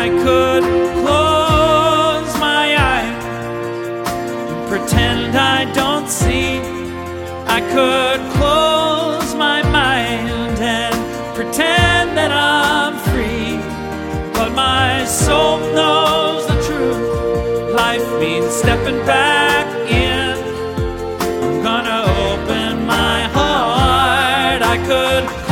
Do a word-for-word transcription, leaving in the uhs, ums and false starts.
I could close my eyes, pretend I don't see. I could close my mind and pretend that I'm free. But my soul knows the truth. Life means stepping back in. I'm gonna open my heart. I could